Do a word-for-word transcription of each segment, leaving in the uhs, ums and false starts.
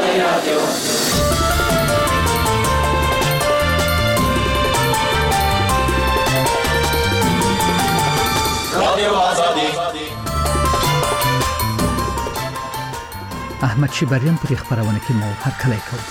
رادیو رادیو آزادی. احمد شیبریان پر خبرونه کې مو هر کله کوي.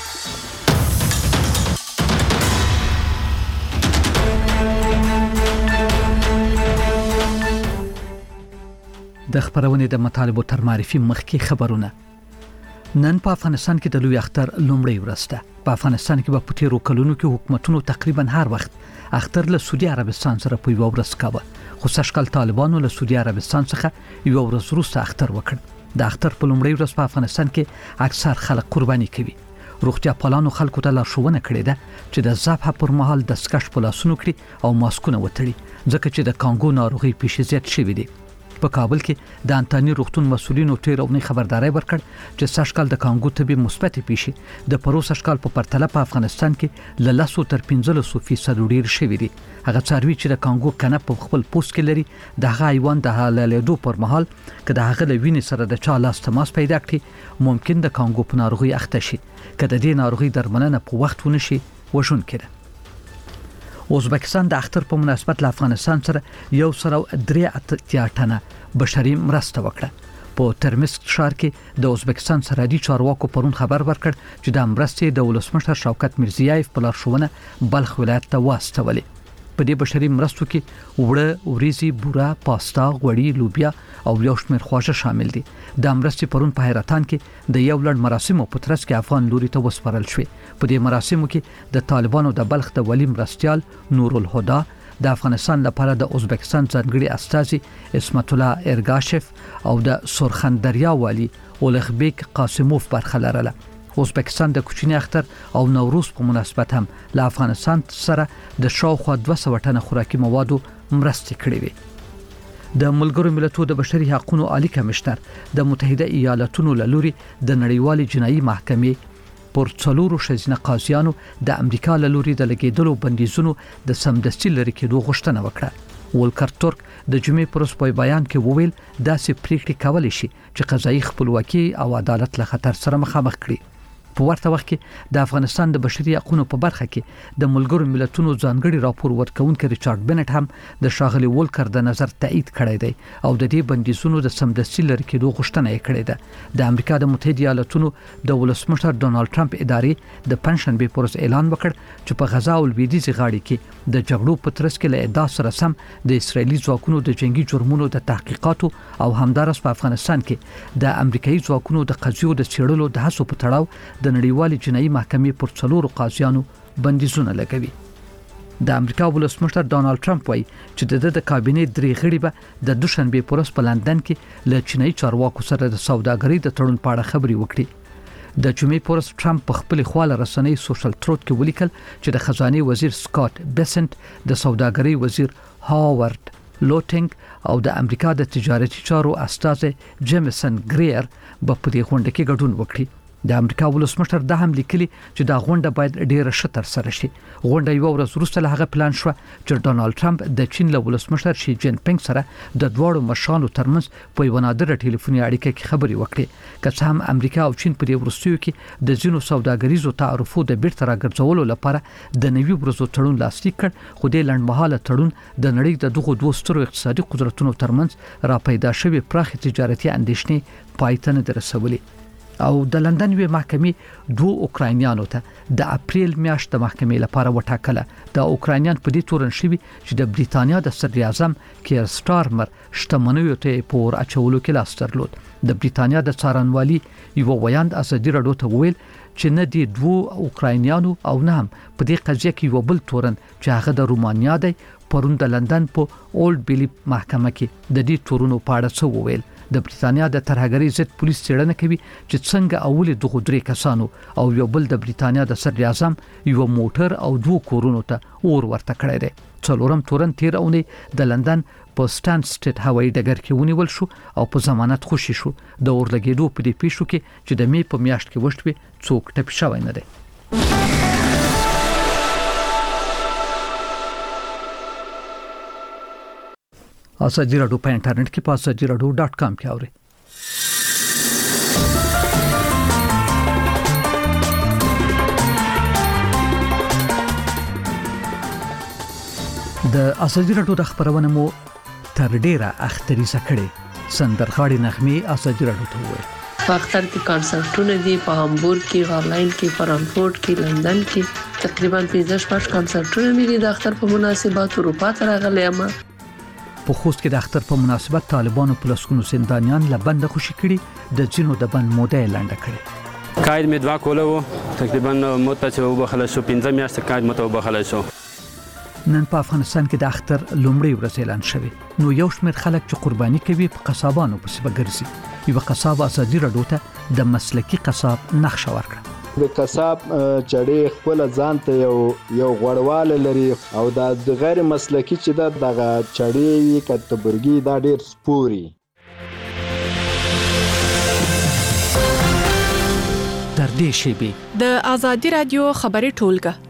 د خبرونه د مطالبو تر معرفي مخکې خبرونه. نن په افغانستان کې د لوی اختر لومړی ورځ ده. په افغانستان کې په تیرو کلونو کې حکومتونو تقریبا هر وخت اختر له سعودي عربستان سره په یو ورځ کاوه. خو سشکل طالبانو له سعودي عربستان څخه یو ورځ وروسته اختر وکړ. د اختر په لومړی ورځ په افغانستان کې اکثر خلک قرباني کوي. روغتیا پالانو خلکو ته لارښوونه کړې ده چې د ذبح پر مهال دستکش په لاسونو کړي او ماسکونه وتړي ځکه چې د کانګو ناروغي پیښې زیات شوې دي. په کابل کې د انټانی روغتون مسولینو تیر اونۍ خبرداري ورکړ چې سشکال د کانګو طبي مثبت پیښې د پرو سشکال په پرتله په افغانستان کې ل لاسو تر پنځلس فیصد ډیر شوې دي. هغه څاروي چې د کانګو کنه په خپل پوست کې لري د هغه حیوان د حلالېدو پر مهال کله هغه له وینې سره د چا لاس تماس پیدا کړي ممکن د کانګو په ناروغي اخته شي. کله د دې ناروغي درملنه په وخت ونشي وژون کړي. ازبکستان د اختر په مناسبت له افغانستان سره یو سره درې اتیا ټنه بشري مرسته وکړه. په ترمسک ښار کې د ازبکستان سرحدي چارواکو پرون خبر ورکړ چې د مرستې د ولسمشر شوکت میرزیایف په لارښوونه بلخ ولایت ته واستولې. په دې بشري مرستو کې وړه، وریځي، بوره، پاستا، غوړي، لوبیا او یو شمېر خواږه شامل دي. د مرستې پرون په حیرتان کې د یو لړ مراسمو په ترڅ کې افغان لوري ته وسپارل شوې. په دې مراسمو کې د طالبانو د بلخ د ولی مرستيال نور الهدى د افغانستان لپاره د ازبکستان ځانګړي استازي اسمت الله ارګاشف او د سرخندریا والی اولغبیک قاسموف برخه لرله. ازبکستان د کوچنی اختر او نوروز په مناسبت هم له افغانستان سره د شاوخوا دوه سوه ټنه خوراکي موادو مرستې کړې وي. د ملګرو ملتونو د بشري حقوقو عالی کمشنر د متحده ایالاتونو له لوري د نړیوال جنایي محکمې پر څلورو شزینه قاضیانو د امریکا له لوري د لګیدلو بندیزونو د سمدستي لري کېدو غوښتنه وکړه. ولکر ترک د جمعې پر ورځ په بیان کې وویل داسې پریکړې کولای شي چې قضایي خپلواکي او عدالت له خطر سره مخامخ کړي. په ورته وخت کې د افغانستان د بشري حقوقو په برخه کې د ملګرو ملتونو ځانګړي راپور ورکونکي ریچارډ بنټ هم د شاغلي ولکر د نظر تایید کړی دی او د دې بندیزونو د سمدستي لري کېدو غوښتنه یې کړې ده. د امریکا د متحده ایالاتونو د ولسمشر ډونالد ټرمپ ادارې د پنځشنبه پر ورځ اعلان وکړ چې په غزا او لویدیځ غاړي کې د جګړو په ترڅ کې له ادعا سره سم د اسرایلی ځواکونو د جنگي جرمونو د تحقیقاتو او همدارس په افغانستان کې د امریکایي ځواکونو د قضیو د څېړلو د هڅو په تړاو د نړیوال جنایي محکمې پر څلورو قاضیانو بندیزونه لګوي. د امریکا ولسمشر ډونالد ټرمپ وایي چې د د کابینې درې غړي به د دوشنبه پر ورځ په لندن کې له چینایي چارواکو سره د سوداګرۍ د تړون په اړه خبرې وکړي. د جمعې پر ورځ ټرمپ په خپل خواله رسنۍ سوشل تروت کې ولیکل چې د خزانه وزیر سکاٹ بیسنت د سوداګرۍ وزیر هاورد لوټینګ او د امریکا د تجارتي چارو استاذ جیمسن ګریر په دې غونډه کې ګډون وکړي. د امریکا ولسمشر د هم لیکلي چې دا غونډه باید ډیره شتر سره شي. غونډه یو ورځ وروسته له هغه پلان شو چې ډونالد ټرمپ د چین له ولسمشر شي جین پینګ سره د دوړو مشرانو ترمنځ په یو نادره ټلیفوني اړیکه کې خبرې وکړي. که څه هم امریکا او چین په دې وروستیو کې د ځینو سوداګریزو تعرفو د بیرته راګرځولو لپاره د نوي ورځو تړون لاسلیک کړ، خو د لنډمهاله تړون د نړۍ د دغو دوه سترو اقتصادي قدرتونو ترمنځ را پیدا شوی پراخ تجارتي اندېښنې پای ته نه رسولې. او د لندن وی محکمې دوه اوکراینیانو ته د اپریل میاشت د محکمې لپاره وټاکله. د اوکراینیان په دې تورن شوی چې د بریتانیا د صدر اعظم کیر سټارمر شتمنیو ته پور اچولو کې لاس درلود. د بریتانیا د څارنوالي یو ویاند ازادي راډیو ته ویل چې نه دي دوه اوکراینیانو او نه هم په دې قضیه کې یو بل تورن چې هغه د رومانیا دی پرون د لندن په اولډ بیلی محکمه کې د دې تورونو په اړه څه وویل. د بریتانیا د ترهګری ضد پولیس څېړنه کوي چې څنګه اول دغه درې کسانو او یو بل د بریتانیا د صدر اعظم یو موټر او دوه کورونو ته اور ورته کړی دی. څلورم تورن تیر اونۍ د لندن په سټاند سټریټ هوایي ډګر کې ونیول شو او په ضمانت خوشي شو. د اور لګېدو په دې پیښو کې چې د مې په میاشت کې وشوي څوک ټپي شوی نه دی. ازادي راډیو په انټرنیټ کې په ازادي راډیو ډاټ کام کې اورئ. د ازادي راډیو د خبرونه مو تر ډیره اختریزه کړي سندرغاړي نغمه ازادي راډیو ته وایي په اختر کې کانسرټونه دي په هامبورګ کې هالند کې فرانکفورت کې لندن کې تقریبا پنځه شپږ کانسرټونه مې دي د اختر په مناسبت اروپا ته راغلي یم په خوست کې د اختر په مناسبت طالبانو په لسکونو زندانیان له بند خوشي کړي د جنو د بند موده اعلان کړي قید مې دوا کوله وو تقریبا مدته چې وبخله شو پنځه میاشتې قید مته وبخله شو نن په افغانستان کې د اختر لومړی ورځ اعلان شوه نو یو شمېر خلک چې قرباني کوي په قصابانو پسې وګرځي یو قصاب ازادي راډیو ته د مسلکی قصاب نقشه ورکړه د قصاب چړې خپل ځان ته یو یو غوړواله لري او د غیر مسلکی چې د دغه چړې کټبرګي دا ډیر سپوري تر دې شی د ازادي راډیو خبري ټولګه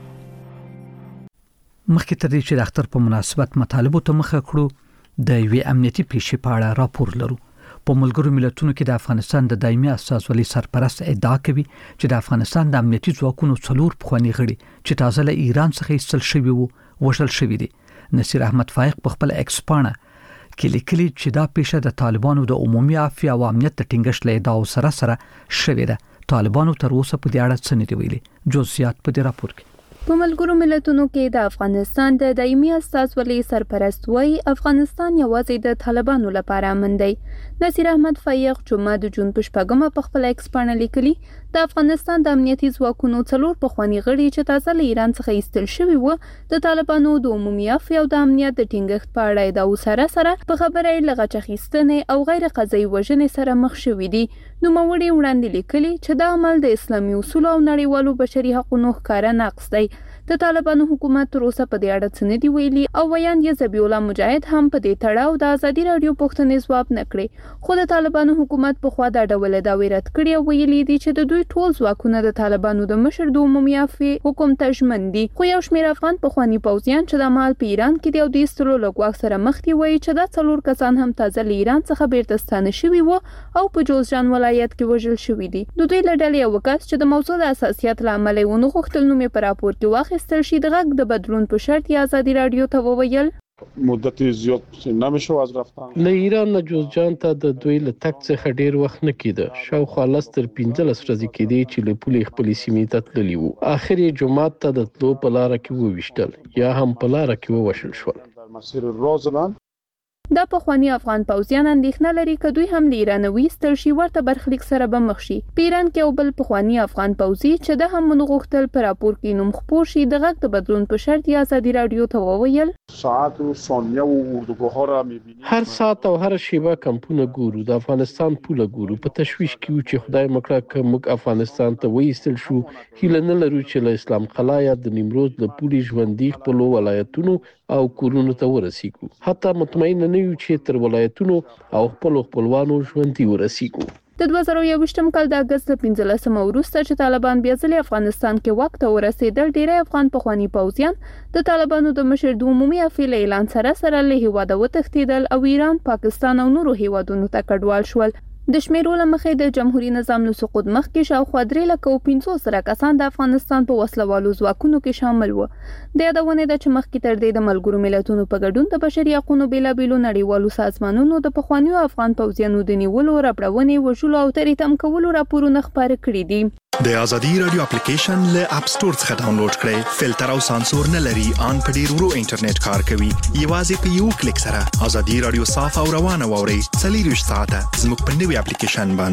مخکې تر دې چې د اختر په مناسبت مطالبه ته مخه کړو د یوې امنیتي پیښې په اړه راپور لرو په ملګرو ملتونو کې د افغانستان د دایمي استازولۍ سرپرست ادعا کوي چې د افغانستان د امنیتي ځواکونو څلور پخوانی غړي چې تازه له ایران څخه ایستل شوي وو وژل شوي دي نصیر احمد فائق په خپل ایکس پاڼه کې لیکلي چې دا پیښه د طالبانو د عمومي عافیه او امنیت د ټینګښت له ادعاو سره سره شوې ده طالبانو تر اوسه په دې اړه څه نه دی ویلي جزئیات په دې راپور کې په ملګرو ملتونو کې د افغانستان د دایمي استازولۍ سرپرست وایي افغانستان یوازې د طالبانو لپاره امن دی نصیر احمد فائق جمعه د جون په شپږمه په خپل ایکس پاڼه لیکلي د افغانستان د امنیتي ځواکونو څلور پخوانی غړي چې تازه له ایران څخه ایستل شوي وو د طالبانو د عمومي عافیه او د امنیت د ټینګښت په اړه د سره سره په خبره یې لغچ اخیستنې او غیر قضایي وژنې سره مخ شوي دي نو موري وړاندې لیکلي چې دا عمل د اسلامي اصول او نړیوالو بشري حقوقو ښکارا نقض دی د طالبانو حکومت تر اوسه په دې اړه څه نه دی ویلي او ویاند یې ذبیح الله مجاهد هم په دې تړاو د ازادي راډیو پوښتنې ځواب نه کړي خو د طالبانو حکومت په خوا دا ډول دعوی رد کړي او ویلي دي چې د دوی ټول ځواکونه د طالبانو د مشر د عمومي عافیه حکم ته ژمن دي خو یو شمېر افغان پخوانی پوځیان چې د مال په ایران کې دی او د ایستلو له ګواښ سره مخ دي وایي چې دا څلور کسان هم تازه له ایران څخه بیرته ستانه شوي وو او په جوزجان ولایت کې وژل شوي دي د دوی له ډلې یو کس چې د موضوع د اساسیت له امله یې ونه غوښتل نوم یې په راپور کې واخیستل شي د غږ د بدلون په شرط یې ازادي راډیو ته وویل مدت زیات نمیشه از رفتن له ایران نه جوزجان ته د دوی له تک څخه ډیر وخت نه کېده شاوخوا لس تر پنځلس ورځې کېدې چې له پولې خپلې سیمې ته تللي وو اخر یې جومات ته د تلو په لاره کې وویشتل یا هم په لاره کې ووژل شول در مسیر روزلند دا پخوانی افغان پوځیان اندېښنه لري چې دوی هم له ایران ویستل شي ورته برخلیک سره به مخ شي په ایران کې یو بل پخوانی افغان پوځي چې د هم غوښتل پر راپور کې نوم خپور شي د غږ د بدلون په شرط یې ازادي راډیو ته وویل ساعت او ثانیه او اردوګاه را می‌بینی هر ساعت او هر شیبه کمپونه ګورو د افغانستان پوله ګورو په تشویش کې چې خدای مکړه که موږ افغانستان ته ویستل شو هیله نه لرو چې له اسلام قلعه یا د نیمروز له پولې ژوندۍ خپل ولایتونو او کورونو ته ورسیږو حتی مطمئن نه یو چې تر ولایتونو او خپل خپلوانو ژوندۍ ورسیږو د دوه زره یوویشتم کال د اگست پنځلسمه وروسته چې طالبان بیا ځلې افغانستان کې واک ته ورسېدل ډیری افغان پخوانی پوځیان د طالبانو د مشر د عمومي عافیه اعلان سره سره له هیواده وتښتېدل او ایران پاکستان او نورو هیوادونو ته کډوال شول د شمیرو له مخې د جمهوریت نظام له سقوط مخکې شاوخوا درې لکه او پنځوس زره کسان د افغانستان په وسلوالو ځواکونو کې شامل وو د یادونه ده چې مخکې تر دې د ملګرو ملتونو په ګډون د بشري حقوقو بیلابېلو نړیوالو سازمانونو د پخوانیو افغان پوځیانو د نیولو رپړونې وژلو او تریتم کولو راپورونه خپاره کړي دي د ازادي رادیو اپلیکیشن له اپ ستور څخه ډاونلوډ کړئ فلټر او سانسور نه لري ان په ډیر ورو انټرنیټ کار کوي یوازې په یو کلیک سره ازادي رادیو صاف او روانه ووري څلور ساعته زموږ په نوي اپلیکیشن باندې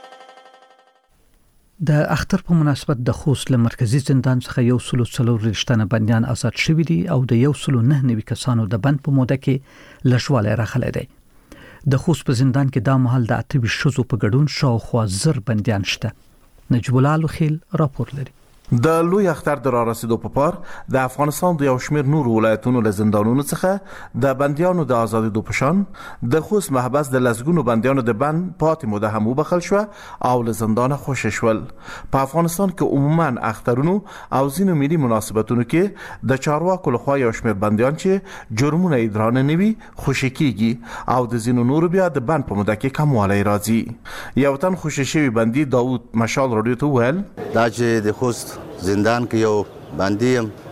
د اختر په مناسبت د خوست له مرکزی زندان څخه یو سلو څلور رښتانه بنديان آزاد شوي دي او د یو سلو نه نوي کسانو د بند په موده کې لښواله راخلي دي د خوست په زندان کې دا مهال د اته شذو په ګډون شاوخوا زر بنديان شته نجیب الله لوخیل راپور لري د لوی اختر د رارسیدو په پار د افغانستان د یو شمېر نور ولایتونو له زندانونو څخه د بندیانو د آزادېدو په شان د خوست محبس د لسګونو بندیانو د بند پاتې موده هم وبخښل شوه او له زندانه خوشي شول په افغانستان کې عموما اخترونو او ځینو ملي مناسبتونو کې د چارواکو لخوا یو شمېر بندیان چې جرمونه یې درانه نه وي خوشي کیږي او د ځینو نورو بیا د بند په موده کې کموالی راځي یو تن خوشي شوی بندي داود مشال راډیو ته وویل دا چې د خوست زندان کې یو باندې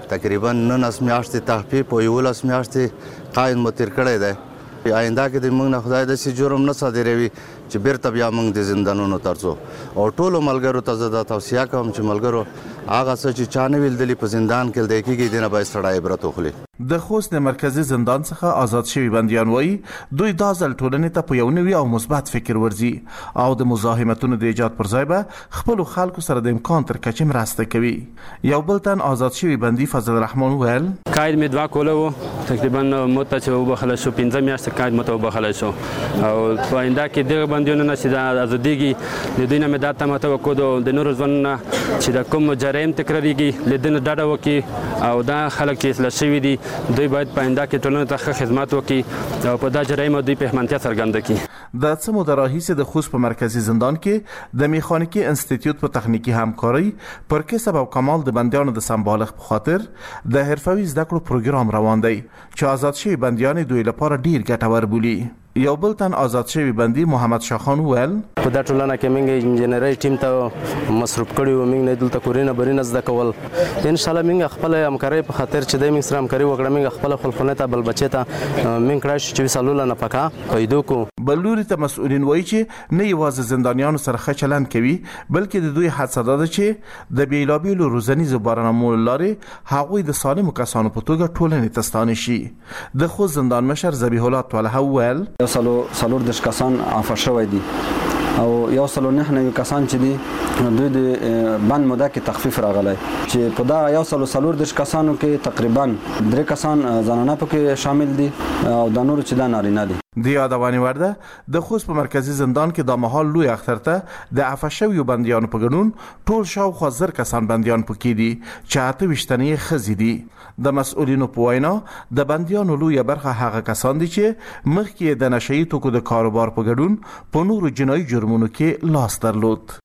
تقریبا نولس میاشتې تحقیق په یولس میاشتې قاید مو تیر کړی دی. آینده کې د موږ نه خدای داسې جرم نه صادروي چې بیرته بیا موږ د زندانونو ته ځو. او ټولو ملګرو ته زه دا توصیه کوم چې ملګرو هغه څه چې چا نه ویلدلي په زندان کې لیدل کېږي دې نه باید سړی عبرت واخلي. د خوست مرکزی زندان څخه آزاد شوي بندیان وایي دوی دا ځل ټولنې ته په یو نوي او مثبت فکر ورځي او د مزاحمتونو د ایجاد پر ځای به خپلو خلکو سره د امکان تر کچې مرسته کوي. یو بل تن آزاد شوي بندي فضل الرحمن ویل قاید مې دوه کوله و تقریبا مو ته چې وبخلی شو پنځه میاشتې قاید مو ته وبخلی شو او په آینده کې دغه بندیانو نه چې دا ازادېږي د دوی نه مې دا تمه توقع د نورو ژوند نه چې د کوم جرایم تکراریږي له دې نه ډډه وکړي او دا خلک چې اصلاح شوي دي دوی باید په آینده کې ټولنې ته ښه خدمت وکړي او په دا جرایم دوی پښمنتیا څرګنده کړي. د څه موده راهیسې د خوست په مرکزی زندان کې د میخانیکي انسټیټیوټ په تخنیکی همکاري پر کسب او کمال د بندیانو د سمبالغ په خاطر د حرفوي زده کړو پروګرام روان دی چې آزاد شوي بندیان دوی لپاره ډیر ګټور بولي. یو بل تن آزاد شوي بندي محمد شاخان ویل په دا ټولنه کې موږ انجینري ټیم ته مصروف کړی و، موږ نه دلته کورینه برینه زده کول. ان شاء الله موږ خپل همکاري په خاطر چې د موږ سره همکاري وکړه موږ خپل خپلونه ته بل بچی ته موږ کړای شو چې سالول نه پکا پیدا کو. بلوري ته مسؤلین وایي چې نه یوازې زندانیانو سره ښه چلند کوي بلکې د دوی حدس ده چې د بیلابیلو روزنیزو برنامو لارې هغوی د سالمو کسانو په توګه ټولنې ته ستانه شي. د خوست زندان مشر ذبیح الله طلحه ویل یو سلو سلور دش کسان عفو شوی دي او یو سلو نه نوي کسان چې دي دوی د بند موده کې تخفیف راغلی چې په دا یو سلو سلور دش کسانو کې تقریبا درې کسان زنانه پکې شامل دي او د نورو چې دا نارینه دي. د یادوانې وړ ده د خوست په مرکزی زندان کې د مهال لوی اختر ته د عفو شویو بندیانو په ګډون ټول شاوخوا زر کسان بندیان پکې دي چې اته ویشتنې ښځې دي. د مسؤلینو په وینا د بندیانو لویه برخه هغه کسان دي چې مخکې د نشهیي توکو د کاروبار په ګډون په نورو جنایي جرمونو کې لاس درلود.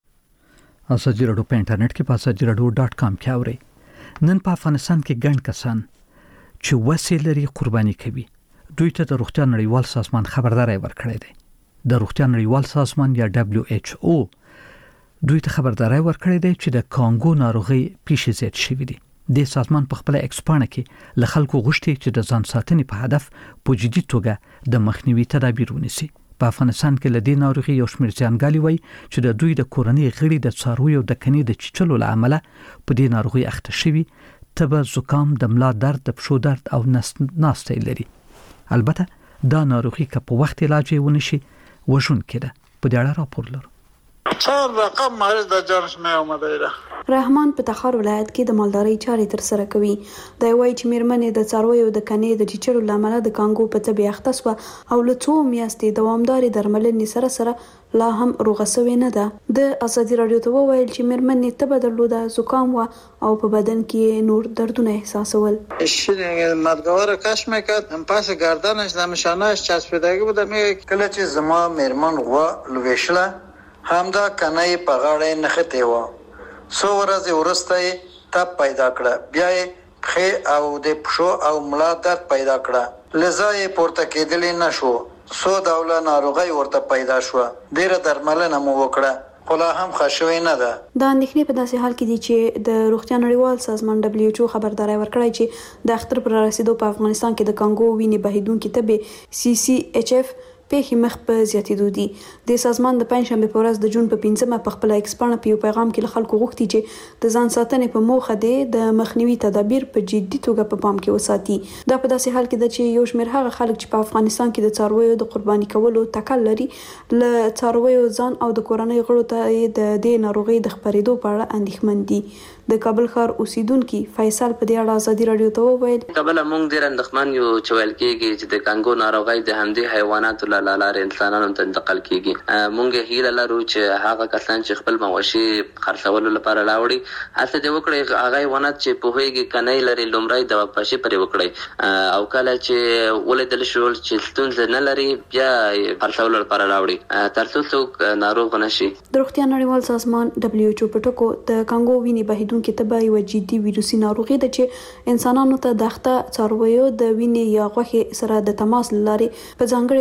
اساجي راډیو په انټرنیټ کې په اساجي راډیو ډاټ کام کې اورئ. نن په افغانستان کې ګڼ کسان چې وسیله لري قرباني کوي. دوی ته د روغتیا نړیوال سازمان خبرداري ورکړې ده. د روغتیا نړیوال سازمان یا دبليو ایچ او دوی ته خبرداري ورکړې ده چې د کانګو ناروغي پیښې زیات شوې دي. د سازمان په خپل ایکسپانه کې له خلکو غوښتي چې د ځان ساتنې په هدف په جدي توګه د مخنیوي تدابیر ونیسي. په افغانستان کې لدې ناروغي یو شمېر ځانګالي وای چې د دوی د کورنۍ غړي د څارویو د کني د چچلو لامل په دې ناروغي اخته شوي تبه زکام د ملا درد د پښو درد او نس ناستې لري. البته دا ناروغي که په وخت علاج ونشي وژونکې ده. په دې اړه راپور لرو. چهار رقم مریض در جانش می آمده ایره. رحمان په تخار ولایت کې د مالدارۍ چارې تر سره کوي. دا وایي چې میرمنې د څارویو د کنې د چیچلو لامل د کانګو په تبي اخته سو او له څو میاشتې دوامداري درملنې سره سره لا هم روغه سوې نه ده. د ازادي رادیو ته وویل چې میرمنې تبه درلوده، زکام و او په بدن کې نور دردونه احساسول. شیرین مدگوار کش میکرد هم پس گردنش نمشانهش چسبیدگی بوده. میگه کله چې زما میرمن غوا لویشله همدا کنه په غاړه نخته و. سو ورځې ورسته تب پیدا کړه، بیا یې پښې او د پښو او ملا درد پیدا کړه، لزا یې پورته کېدلی نشو. سو ډوله ناروغي ورته پیدا شو، ډیره درملنه مو وکړه خو لا هم ښه شوې نه ده. دا اندېښنې په داسې حال کې دي چې د روغتیا نړیوال سازمان دبليو ایچ او خبرداري ورکړی چې د اختر پر رسیدو په افغانستان کې د کانګو وینې بهیدونکې تبې سی سی ایچ اف پیښې مخ په زیاتېدو دي. د سازمان د پنځشنبه په ورځ د جون په پنځمه په خپل ایکسپانه په یو پیغام کې خلکو غوښتي چې د ځان ساتنې په موخه د مخنیوي تدابیر په جدي توګه په پام کې وساتي. دا په داسې حال کې ده چې یو شمېر هغه خلک چې په افغانستان کې د څارویو د قرباني کولو تکل لري له څارویو ځان او د کورنۍ غړو ته د دې ناروغي د خپرېدو په اړه اندېښمن دي. د کابل ښار اوسیدونکو فیصل په دې اړه ازادي رادیو ته وویل کابل موږ ډېر اندېښمن یو چې ویل کېږي چې د کانګو ناروغي د همدې حیواناتو له لارې انسانانو ته انتقال کیږي. موږ هیله لرو چې هغه کسان چې خپل مواشي خرڅولو لپاره راوړي هڅه دې وکړي هغه حیوانات چې په هیګي کنای لري لومړی د واپسې پرې وکړي او کله چې ولیدل شو چې ستونزه نه لري بیا خرڅولو لپاره راوړي تر څو څوک ناروغ نشي. د روغتیا نړیوال سازمان دبليو ایچ او په ټکو د کانګو وینې بهیدونکې تبه یو جدي ویروسي ناروغي ده چې انسانانو ته د اخته څارویو د وینې یا غوښې سره د تماس لارې په ځانګړي توګه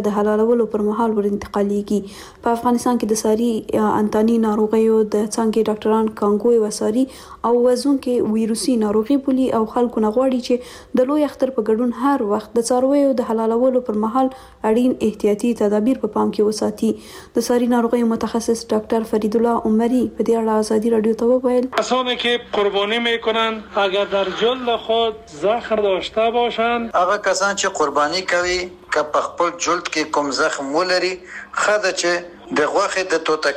د حلالولو پر مهال ور انتقالېږي. په افغانستان کې د ساري انتاني ناروغیو د څنګه ډاکټران کانګو وساري او وزونکې ویروسي ناروغي بولي او خلکو نه غواړي چې د لوی اختر په ګډون هر وخت د څارویو د حلالولو پر مهال اړین احتیاطي تدابیر په پام کې وساتي. د ساري ناروغیو متخصص ډاکټر فرید الله عمری په دې اړه آزادی رادیو ته وویل: کسانی که قربانی میکنن اگر در جلد خود زخم داشته باشند، هغه کسان چې قربانی کوي که په خپل جلد کې کوم زخم ولري، خاطر چې د غوښې د توته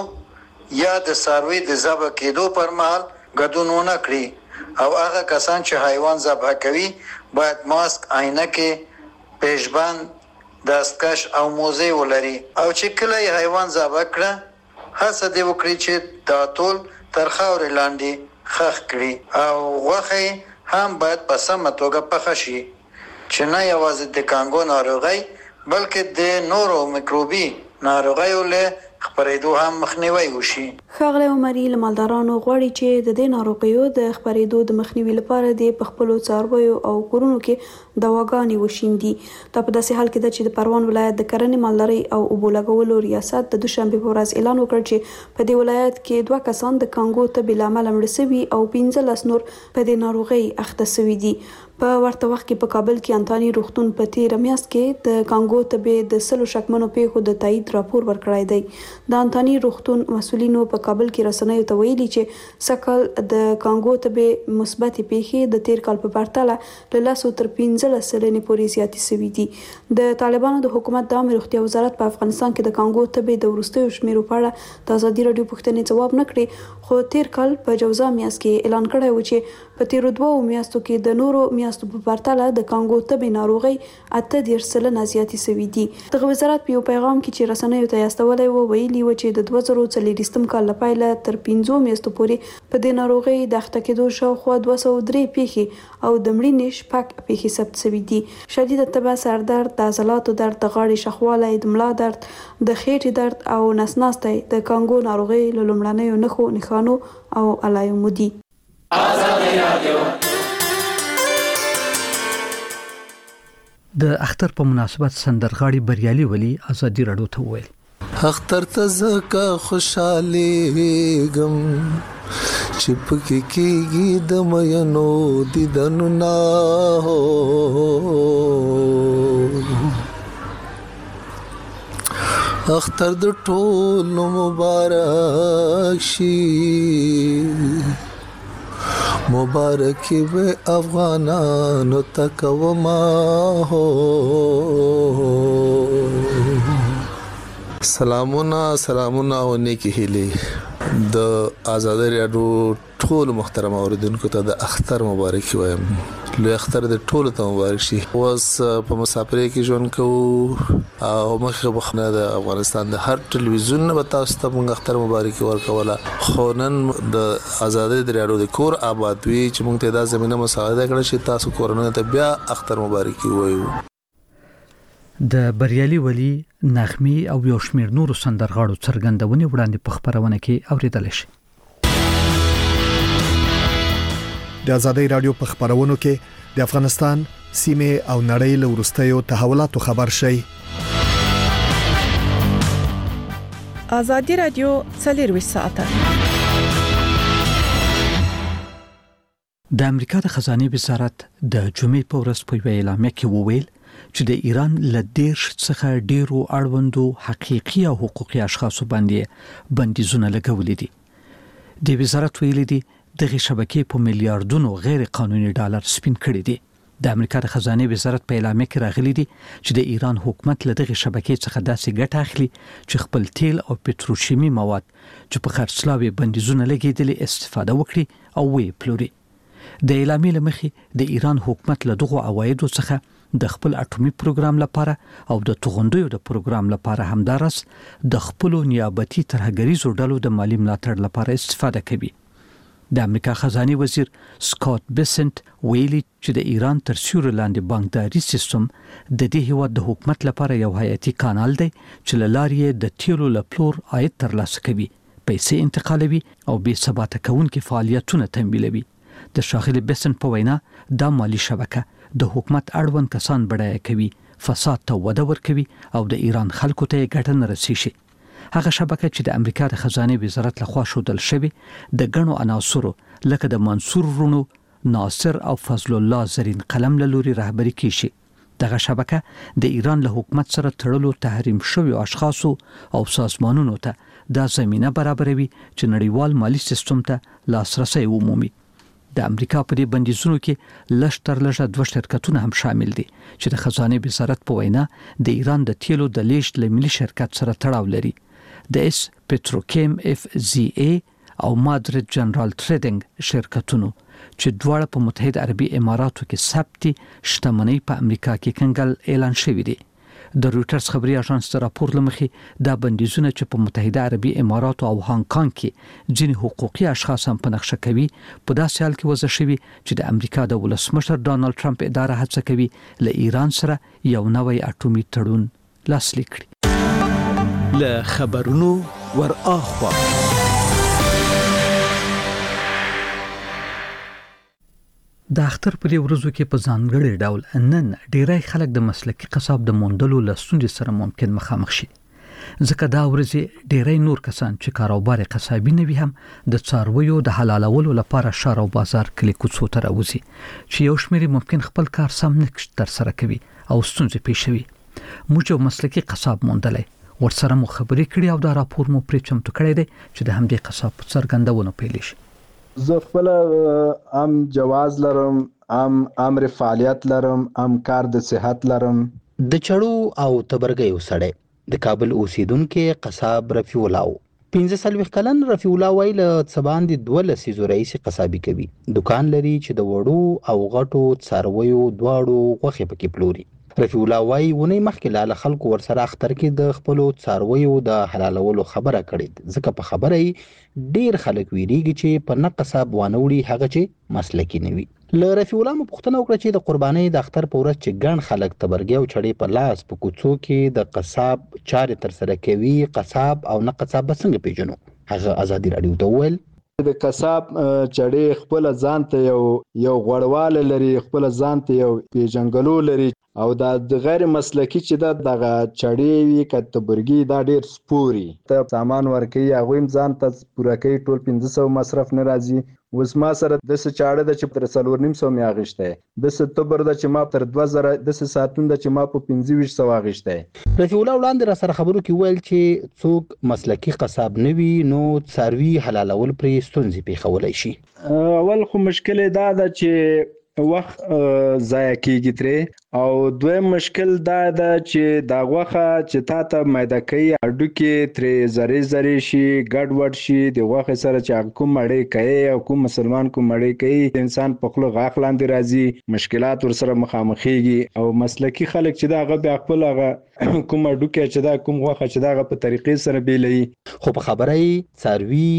کېدو یا د څاروي د ذبح کېدو پر مهال ګډون ونه کړي، او هغه کسان چې حیوان ذبح کوي باید ماسک، عینکې، پیشبند، دستکش او موزه ولري، او چې کله یې حیوان ذبح کړه هڅه دې وکړي چې دا ټول تر خاورې لاندې خښ کړي، او غوښه هم باید په سمه توګه پخه شي چې نه یوازې د کانګو ناروغي بلکې د نورو میکروبي ناروغیو له خپرېدو هم مخنیوي وشي. ښاغلی عمري له مالدارانو غواړي چې د دې ناروغیو د خپرېدو د مخنیوي لپاره د په خپلو څارویو او کورونو کې دواګانې وشیندي. دا په داسې حال کې ده چې د پروان ولایت د کرنې، مالدارۍ او اوبو لګولو ریاست د دوشنبې په ورځ اعلان وکړ چې په دې ولایت کې دوه کسان د کانګو تبې له امله مړه شوي او پنځلس نور په دې ناروغۍ اخته شوي دي. په ورته وخت کې په کابل کې انتاني روغتون په تیره میاشت کې د کانګو تبې د سلو شکمنو پیښو د تایید راپور ورکړی دی. د انتاني روغتون مسؤلینو په کابل کې رسنیو ته ویلي چې سکل د کانګو تبې مثبت پیښې د تیر کال په پرتله له لسو تر پنځلس سلنې پورې زیاتې شوي دي. د طالبانو د حکومت د عامه روغتیا وزارت په افغانستان کې د کانګو تبې د وروستیو شمیرو په اړه د ازادي راډیو پوښتنې ځواب نه کړې، خو تیر کال په جوزا میاشت کې اعلان کړی و چې په تیرو دوو میاشتو کې د نورو میاشتو په پرتله د کانګو تبې ناروغي اته دېرش سلنه زیاتې شوي دي. دغه وزارت په یو پیغام کې چې رسنیو ته یې استولی و ویلي و چې د دوه زره څلوېښتم کال له پیله تر پنځو میاشتو پورې په دې ناروغۍ د اخته کېدو شاوخوا دوه سوه درې پیښې او د مړینې شپږ پیښې ثبت شوي دي. شدیده تبه، سردرد، د عضلاتو درد، د غاړې شخوالی، د ملا درد، د خېټې درد او نس ناستی د کانګو ناروغۍ له لومړنیو نښو، نښانو او علایمو دي. د اختر په مناسبت سندرغاړي بریالي ولی ازادي راډیو ته وویل: اختر ته زکه خوشالېږم چې پکې کېږي د مینو دیدنو نه، اختر د ټولو مبارک شي، مبارکی به افغانانو تکوما هو. سلامونه سلامونه او نیکی هیلې د آزادی راډیو ټول محترم اوریدونکو ته د اختر مبارکي وایم. لوی اختر د ټولو ته مبارک شي. اوس په مسافرۍ کې ژوند کوو او مخه بخنه د افغانستان د هر ټلویزیون نه تاسو ته موږ اختر مبارکي ورکوله. خو نن د آزادی راډیو د کور آباد وی چې موږ ته د زمينه مساعده کړې چې تاسو کورونه ته بیا اختر مبارکي وایو. د بریالي ولی نغمي او یو شمیر نورو سندرغاړو څرګندونې وړاندې په خبرونه کې اوریدل شي. د آزادی راډیو په خبرونو کې د افغانستان سیمه او نړۍ له ورستیو تحولاتو خبر شي. آزادی راډیو څلور ساعته د امریکا د خزانه وزارت د جمعې په ورځ په اعلامیه کې وویل چې د ایران له دیرش څخه ډیرو اړوندو حقيقي او حقوقي اشخاصو باندې بندیزونه لګولې دي. د وزارت ویلي دي دغه شبکې په میلیارډونو غیر قانوني ډالر سپین کړي دي. د امریکا د خزانه وزارت په اعلامیه کې راغلي دي چې د ایران حکومت له دغه شبکې څخه داسې ګټه اخلي چې خپل تیل او پټروشیمي مواد چې په خرڅلاوي بندیزونه لګیدلي استفاده وکړي او وی پلوري. د اعلامیې لمخې د ایران حکومت له دغه عوایدو څخه د خپل اټومي پروګرام لپاره او د توغندیو د پروګرام لپاره همدارس د خپل نیابتي ترهګریزو ډلو د مالی ملاتړ لپاره استفاده کوي. د امریکا خزانه وزیر سکاٹ بیسنت ویلي چې د ایران تر سیوري لاندې بانکداري سیستم د دې هیواد د حکومت لپاره یو حیاتي کانال دی چې لارې د تیلو لپلور عاید ترلاسه کوي، پیسې انتقالوي او بې ثباته کوونکي فعالیتونه تمویلوي. د شاغلي بیسنت په وینا دا مالی شبکه د حکومت اړوند کسان بډایه کوي فساد ته وده ورکوي او د ایران خلکو ته ګټه نه رسیږي. هغه شبکه چې د امریکا د خزانه وزارت لخوا شودل شوی د غنو عناصرو لکه د منصور رونو، ناصر او فضل الله زرین قلم له لوري رهبری کیږي. دغه شبکه د ایران له حکومت سره تړلو تحریم شوی اشخاصو او سازمانونو ته د زمينه برابروي چې نړیوال مالی سیستم ته لاسرسي ومومي. د امریکا په دې بندیزونو کې لږ تر لږه دوه شرکتونه هم شامل دي چې د خزانه وزارت په وینا د ایران د تیلو د لیږد له ملي شرکت سره تړاو لري. د اس پټروکیم اف زی ای او مادرید جنرال ټریډینګ شرکتونو چې دواړه په متحده عربي اماراتو کې ثبت شتمنۍ په امریکا کې کنګل اعلان شوی دی. د رويټرز خبري اژانس تر راپور لمخې دا بندیزونه چې په متحده عربي اماراتو او هانګ کانګ کې ځینې حقوقي اشخاص هم په نقشه کوي په داسې حال کې وضع شوی چې د امریکا د ولسمشر ډانلډ ټرمپ اداره هڅه کوي له ایران سره یو نوی اټومي تړون لاسلیک کړي. له خبرونو ور اخوا د اختر په دې ورځو کې په ځانګړي ډول نن ډیری خلک د مسلکي قصاب د موندلو لستونې سره ممکن مخامخ شي. ځکه دا ورځې ډیری نور کسان چې کاروبار قصابي نه وي هم د څارویو د حلالولو لپاره شهر او بازار کې کوڅو ته راوځي چې یو شمېر ممکن خپل کار سم نه تر سره کوي او ستونزې پیښوي. موږ یو مسلکي قصاب موندلای ورسره مو خبرې کړې او دا راپور مو پرې چمتو کړی دی چې د همدې قصاب په څرګندونو پیل شي. زه خپل ام جواز لرم، ام امر فعالیت لرم، ام کار د صحت لرم. د چړو او تبرګیو سړی د کابل اوسیدونکو قصاب رفیع الله پنځه سلوي کلن رفیع الله ویل څبان دي دوه لسیزو رئیس قصابي کوي. دکان لري چې د وړو او غټو څارویو دواړو غوخه پکې پلوري. رفیع الله وای ونی مخکې لاله خلکو ورسره اختر کې د خپل څارویو د حلالولو خبره کړې ځکه په خبره ډیر خلک ویریږي چې په نقصاب وانوړي هغه چې مسلکی نه وي. ل رفیع الله مپختنه وکړه چې د قرباني د اختر په ورځ چې ګڼ خلک تبرګي او چړې په لاس په کوڅو کې د قصاب چارې تر سره کوي. قصاب او نه قصاب څنګه پیژنو؟ هغه ازادي رادیو ته ویل د قصاب چړې خپل ځان ته یو یو غړواله لري، خپل ځان ته یو پیژنګلو لري او دا د غیر مسلکی چې دا دغه چړې وي کته برګي دا ډیر سپوري ته سامان ورکي هغه ځان ته پوره کوي ټول پنځه سوه مصرف نه راځي. اوس ما سره د څه چاړه د چې تر څلور نیم سو مې اغشته د څه تبر د چې ما تر دوه زره د څه ساتون د چې ما په پنځه ویشت سو اغشته. رفیع الله وړاندې را سره خبرو کې ویل چې څوک مسلکی قصاب نه وي نو څاروي حلالول پرې ستونزې پیښولای شي. اول خو مشکل دا ده چې وخت ضایع کیږي ترې او دویم مشکل دا ده چې دا غوخه چې تا ته میده کوي اډوکې ترې زری زری شي ګډ وډ شي د غوخه سره چې کوم مړی کوي او کوم مسلمان کوم مړی کوي انسان په خپل غاخ لاندې راځي مشکلات ورسره مخامخېږي او مسلکی خلک چې دا غو بیا خپل هغه کوم اډوکې چې دا کوم غوخه چې دا په طریقې سره بیلي. خو په خبره څاروي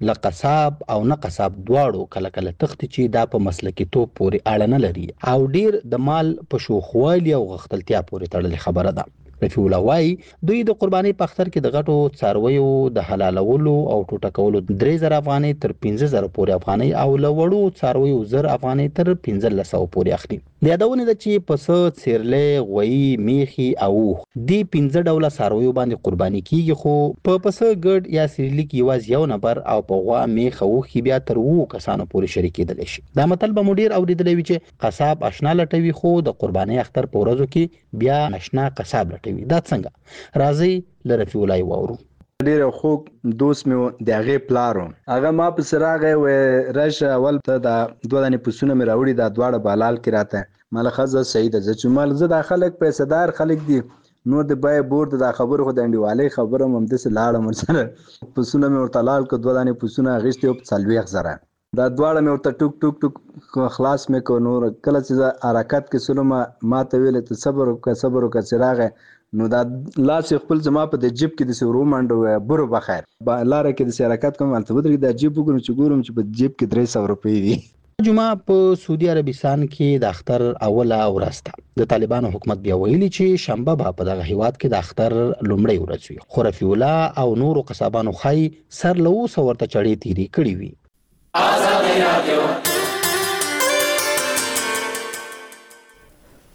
لقصاب او نه قصاب دواړو کله کله تخت چې دا په مسلکی توپ پورې اړه نه لري او ډیر د مال په شوخوالي او غختلتیا پورې تړلې خبره ده. رفیع الله وای دوی د قرباني په اختر کې د غټو څارویو د حلالولو او ټوټه کولو درې زره افغانۍ تر پنځه زره پورې افغانۍ او له وړو څارویو زر افغانۍ تر پنځه سوه پورې اخلي. د یادونه ده چې پسه، څیرلې، غویي، میخي او دې پنځه ډوله څارویو باندې قرباني کیږي خو په پسه ګډ یا سریلیک یوازې یو نفر او په غوا، میخ او اوښې بیا تر اووه کسانو پورې شریک کېدلی شي. دا متل به مو ډېر اورېدلی وي چې قصاب اشنا لټوي خو د قربانۍ اختر په ورځو کې بیا ناشنا قصاب لټوي. دا څنګه؟ راځئ له رفیع الله واورو. ډیر خوږ دوست مې د هغې پلارو هغه ما پسې راغی وی راشه اول ته دا دوه دانې پسونه مې راوړي دا دواړه بهلال کې راته ماله ښځه صحیح ده زه چې مال زه دا خلک پیسهدار خلک دي نو د بای بورډ دا خبرو خو د انډیوالۍ خبره هم همداسې لاړم ورسره پسونه مې ورته لال کړو دوه دانې پسونه اخیستې وو په څلوېښت زره دا دواړه مې ورته ټوک ټوک ټوک خلاص مې کړو. نور کله چې زه حرکت کې سلم ما ته ویلې ته صبر وکړه صبر وکړه چې راغی نو دا لاس خپل زما په د جیب کې د سورو منډو برو بخیر لاره کې د حرکت کوم البته ودرې دا جیب وګورم چې ګورم چې په جیب کې درې سوه روپۍ دي. جمعه په سعودي عربستان کې د اختر اوله ورځ ده. د طالبانو حکومت بیا ویلي چې شنبه به په دغه هیواد کې د اختر لومړۍ ورځ وي خو رفیع الله او نورو قصابانو ښایي سر له اوسه ورته چړې تیرې کړې وي.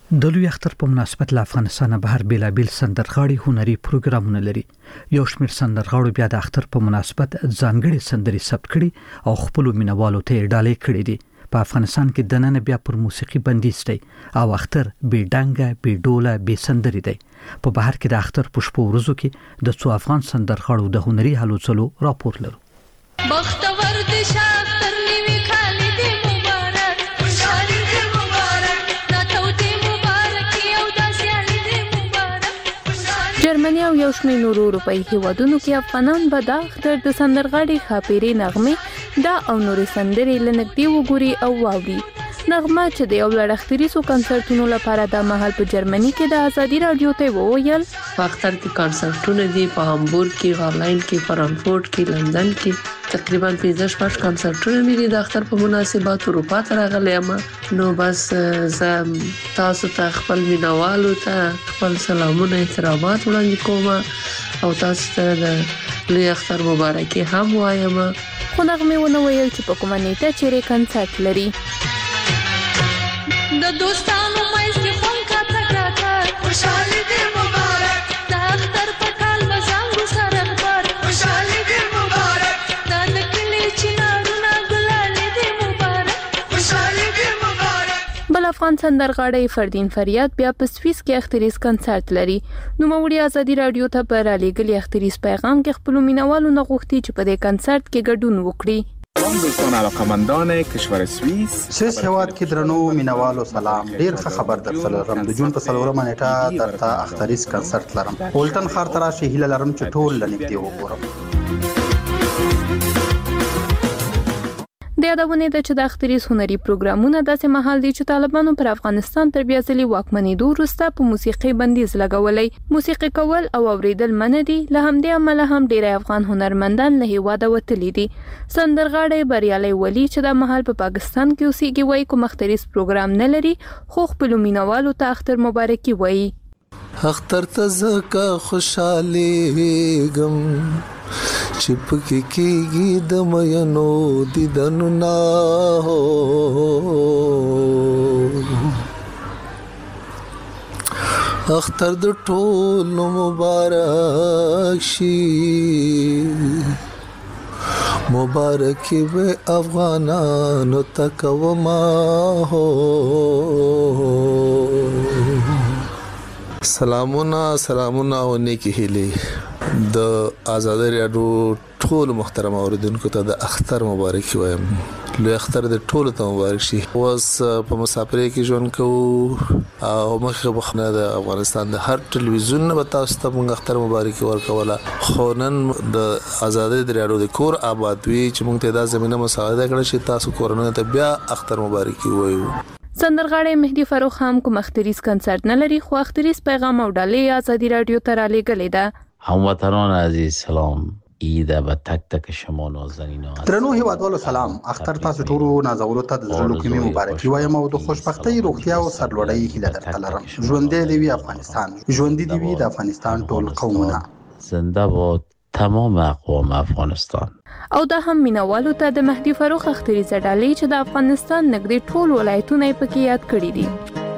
د لوی اختر په مناسبت له افغانستانه بهر بیلابیل سندرغاړي هنري پروګرامونه لري. یو شمېر سندرغاړو بیا د اختر په مناسبت ځانګړي سندري ثبت کړي او خپل مینوالو ته ډالۍ کړي دي. په افغانستان کې د نن بیا پر موسیقي بندیز دی او اختر بې ډنګه بې ډوله بې سندري دی. په بهر کې د اختر په شپو ورځو کې د څو افغان سندرغاړو د هنري هلو ځلو راپور لرو. بختور دي شاطر نیوي خالي دي مبارک خوشالي دي مبارک ناتوتي مبارک یو داسيالي دي مبارک. جرمني او یو شمېر نورو اروپایي هیوادونو کې افغانان به د اختر د سندرغاړي خاپيري نغمې دا او نورې سندرې لنګدي وګوري او واوري. نغمه چې د یو لړ اختریسو کنسرتونو لپاره د مهال په جرمني کې د ازادي رادیو ته وویل په اختر کې کنسرتونه دي په هامبورګ کې، هالند کې، فرانکفورت کې، لندن کې تقریبا پنځه شپږ کنسرتونه مې دي د اختر په مناسبت اروپا ته راغلی یم. نو بس زه تاسو ته خپل مینوالو ته خپل سلامونه احترامات وړاندې کوم او تاسو ته د لوی اختر مبارکي هم وایم. خو نغمې ونه ویل چې په کومه نیټه چیرې کنسرت لري. د دوستانو مېز کې خون کا تکاته خوشالي دې مبارک د اختر په کال مزنګو سره خبر خوشالي دې مبارک د نکلي چنارونه ګلالي دې مبارک خوشالي دې مبارک. بل افغان سندرغاړی فردین فریاد بیا په سویس کې اختریز کنسرت لري. نو موړي ازادي رادیو ته پر علیګلی اختریز پیغام کې خپل مینوالو نه غوښتي چې په دې کنسرت کې ګډون وکړي. سلام دوستان علاقمندان کشور سوئیس. سوئیس هیواد کې درنو مینوالو سلام. ډیر ښه خبر درته لرم. د جون په څلورمه نیټه درته اختریز کنسرت لرم. ولټن ښار ته راشئ. هیله لرم چې ټول لنږدې وګورم. د یادونه ده چې د اختریز هنري پروګرامونه داسې مهال دي چې طالبانو پر افغانستان تر بیا ځلې واکمنېدو وروسته په موسیقي بندیز لګولې. موسیقي کول او اوریدل منع دي. له همدې امله هم ډېری افغان هنرمندان له هیواده وتلي دي. سندرغاړی بریالي ولی چې د مهال په پاکستان کې اوسېږي وایي کوم اختریز پروګرام نه لري خو خپل مینوالو ته اختر مبارکي وایي. اختر ته زکه خوشالي غم چپکی کیږي د مینو دیدنو نا هو اختر د ټولو مبارک شي مبارکي به افغانانو تکوما هو. سلامونه سلامونه او نیکی هیلې د آزادی رادیو ټول محترم اوریدونکو ته د اختر مبارکي وایم. لوی اختر د ټولو ته مبارک شي. اوس په مسافرۍ کې ژوند کوو او مخکې بخنه د افغانستان د هر ټلویزیون نه تاسو ته موږ اختر مبارکي ورکوله. خو نن د آزادی رادیو د کور آباد وی چې موږ ته دا زمينه مساعده کړې چې تاسو کورونه ته بیا اختر مبارکي وایو. سندرغاړی مهدي فاروق هم کوم اختریز کنسرت نه لري خو اختریز پیغام او ډالۍ ازادي رادیو ته را لېږلې ده. هموطنان عزیز سلام. عید به تک تک شما نازنینان. درنو هیوادوالو سلام. اختر تاسو ټولو نازولو ته د زړه کومې مبارکي وایم او د خوشبختۍ روغتیا او سرلوړۍ هیله درته لرم. ژوندی دی وي افغانستان. ژوندی دی وي د افغانستان ټول قومونه. زنده باد تمام اقوام افغانستان. او دا هم مینوالو ته د مهدي فاروق اختریز ډالۍ چې د افغانستان نږدې ټول ولایتونه یې پکې یاد کړي دي.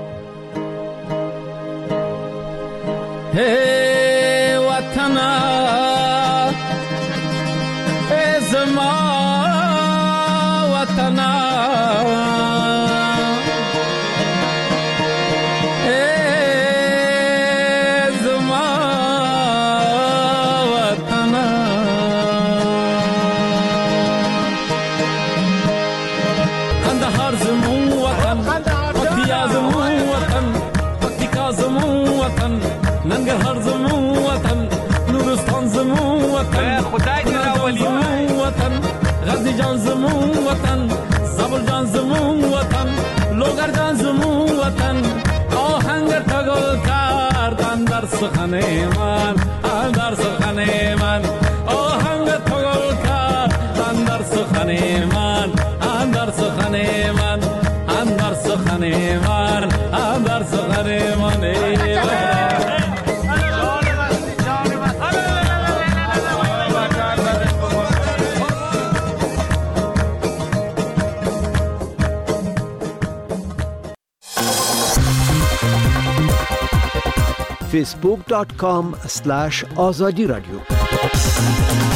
Hey watana Hey zama watana Hey zama watana Kandahar zamun watan Paktiya zamun watan Paktika zamun watan ننګرهار زمون وطن نورستان زمون وطن خدای دې راولي وطن غزنی جان زمون وطن زابل جان زمون وطن لوګر جان زمون وطن آهنګر تګل کار اندر سخنه من اندر سخنه من آهنګر تګل کار اندر سخنه من اندر سخنه من اندر سخنه من اندر سخنه من facebook dot com slash azadi radio